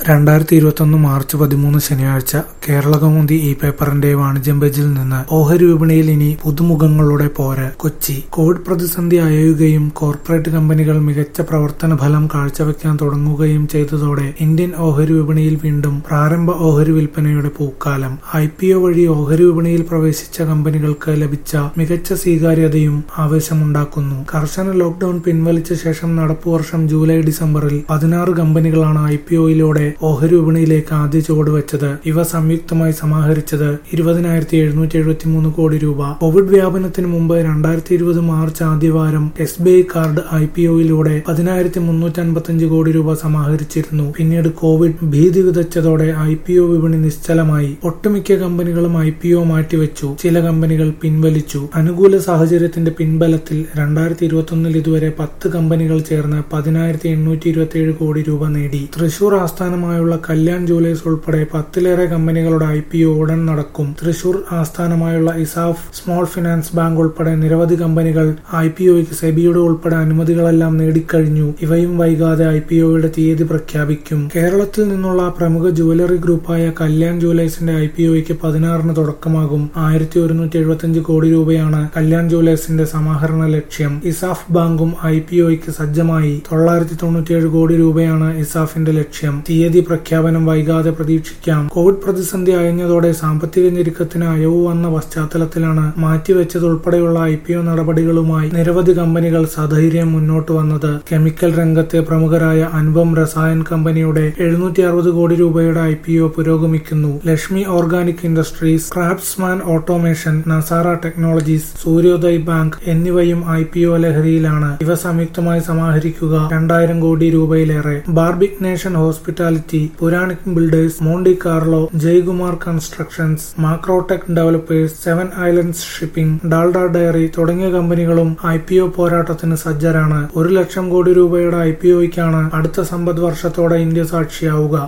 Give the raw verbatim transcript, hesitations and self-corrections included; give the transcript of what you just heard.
രണ്ടായിരത്തി ഇരുപത്തൊന്ന് മാർച്ച് പതിമൂന്ന് ശനിയാഴ്ച കേരളകൗമുദി ഇ പേപ്പറിന്റെ വാണിജ്യം പേജിൽ നിന്ന് ഓഹരി വിപണിയിൽ ഇനി പുതുമുഖങ്ങളുടെ പോര്. കൊച്ചി. കോവിഡ് പ്രതിസന്ധി അയയുകയും കോർപ്പറേറ്റ് കമ്പനികൾ മികച്ച പ്രവർത്തന ഫലം കാഴ്ചവെക്കാൻ തുടങ്ങുകയും ചെയ്തതോടെ ഇന്ത്യൻ ഓഹരി വിപണിയിൽ വീണ്ടും പ്രാരംഭ ഓഹരി വിൽപ്പനയുടെ പൂക്കാലം. ഐ പി ഒ വഴി ഓഹരി വിപണിയിൽ പ്രവേശിച്ച കമ്പനികൾക്ക് ലഭിച്ച മികച്ച സ്വീകാര്യതയും ആവേശമുണ്ടാക്കുന്നു. കർശന ലോക്ഡൌൺ പിൻവലിച്ച ശേഷം നടപ്പുവർഷം ജൂലൈ ഡിസംബറിൽ പതിനാറ് കമ്പനികളാണ് ഐ പി ഒയിലൂടെ ഓഹരി വിപണിയിലേക്ക് ആദ്യ ചുവട് വെച്ചത്. ഇവ സംയുക്തമായി സമാഹരിച്ചത് ഇരുപതിനായിരത്തി എഴുന്നൂറ്റി എഴുപത്തി മൂന്ന് കോടി രൂപ. കോവിഡ് വ്യാപനത്തിന് മുമ്പ് രണ്ടായിരത്തി ഇരുപത് മാർച്ച് ആദ്യവാരം S B I card I P ഒയിലൂടെ പതിനായിരത്തി മുന്നൂറ്റി അൻപത്തി അഞ്ച് കോടി രൂപ സമാഹരിച്ചിരുന്നു. പിന്നീട് കോവിഡ് ഭീതി വിതച്ചതോടെ ഐ പി ഒ വിപണി നിശ്ചലമായി. ഒട്ടുമിക്ക കമ്പനികളും ഐ പി ഒ മാറ്റിവെച്ചു. ചില കമ്പനികൾ പിൻവലിച്ചു. അനുകൂല സാഹചര്യത്തിന്റെ പിൻബലത്തിൽ രണ്ടായിരത്തി ഇരുപത്തൊന്നിൽ ഇതുവരെ പത്ത് കമ്പനികൾ ചേർന്ന് പതിനായിരത്തി എണ്ണൂറ്റി ഇരുപത്തി ഏഴ് കോടി രൂപ നേടി. തൃശൂർ ആസ്ഥാനമായുള്ള കല്യാൺ ജുവലേഴ്സ് ഉൾപ്പെടെ പത്തിലേറെ കമ്പനികളുടെ ഐ പി ഒ ഉടൻ നടക്കും. തൃശൂർ ആസ്ഥാനമായുള്ള ഇസാഫ് സ്മോൾ ഫിനാൻസ് ബാങ്ക് ഉൾപ്പെടെ നിരവധി കമ്പനികൾ ഐ പി ഒയ്ക്ക് സെബിയുടെ ഉൾപ്പെടെ അനുമതികളെല്ലാം നേടിക്കഴിഞ്ഞു. ഇവയും വൈകാതെ ഐ പി ഒയുടെ തീയതി പ്രഖ്യാപിക്കും. കേരളത്തിൽ നിന്നുള്ള പ്രമുഖ ജുവലറി ഗ്രൂപ്പായ കല്യാൺ ജുവലേഴ്സിന്റെ ഐ പി ഒയ്ക്ക് പതിനാറിന് തുടക്കമാകും. ആയിരത്തി ഒരുന്നൂറ്റി എഴുപത്തി അഞ്ച് കോടി രൂപയാണ് കല്യാൺ ജുവലേഴ്സിന്റെ സമാഹരണ ലക്ഷ്യം. ഇസാഫ് ബാങ്കും ഐ പി ഒയ്ക്ക് സജ്ജമായി. തൊള്ളായിരത്തി തൊണ്ണൂറ്റിയേഴ് കോടി രൂപയാണ് ഇസാഫിന്റെ ലക്ഷ്യം. തീയതി പ്രഖ്യാപനം വൈകാതെ പ്രതീക്ഷിക്കാം. കോവിഡ് പ്രതിസന്ധി അയഞ്ഞതോടെ സാമ്പത്തിക ഞെരുക്കത്തിന് അയവ് വന്ന പശ്ചാത്തലത്തിലാണ് മാറ്റിവെച്ചതുൾപ്പെടെയുള്ള ഐ പി ഒ നടപടികളുമായി നിരവധി കമ്പനികൾ സധൈര്യം മുന്നോട്ട് വന്നത്. കെമിക്കൽ രംഗത്തെ പ്രമുഖരായ അനുപം രസായൻ കമ്പനിയുടെ എഴുന്നൂറ്റി അറുപത് കോടി രൂപയുടെ ഐ പി ഒ പുരോഗമിക്കുന്നു. Lakshmi organic industries, craftsman automation, Nazara technologies, Suryoday bank എന്നിവയും ഐ പി ഒ ലഹരിയിലാണ്. ഇവ സംയുക്തമായി സമാഹരിക്കുക രണ്ടായിരം കോടി രൂപയിലേറെ. Barbeque nation hospitality, Puranik builders, Monte Carlo, Jaykumar constructions, Macrotech developers, seven islands shipping, Dalda dairy തുടങ്ങിയ കമ്പനികളും ഐ പി ഒ പോരാട്ടത്തിന് സജ്ജരാണ്. ഒരു ലക്ഷം കോടി രൂപയുടെ ഐ പി ഒയ്ക്കാണ് അടുത്ത സമ്പദ് വർഷത്തോടെ ഇന്ത്യ സാക്ഷിയാവുക.